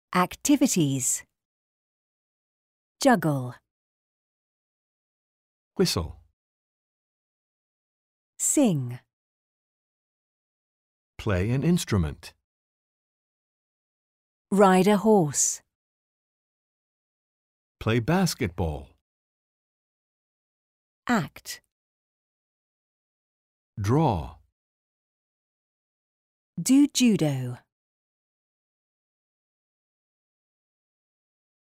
Activities: juggle, whistle, sing, play an instrument, ride a horse, play basketball, act, draw, do judo.